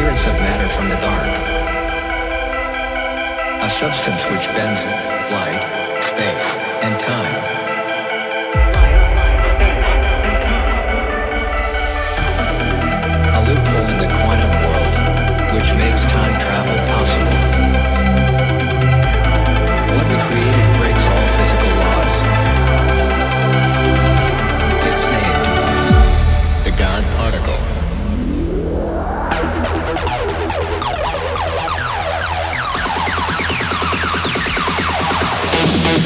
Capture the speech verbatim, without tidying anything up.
appearance of matter from the dark. A substance which bends light, space, and time. A loophole in the quantum world, which makes time travel possible.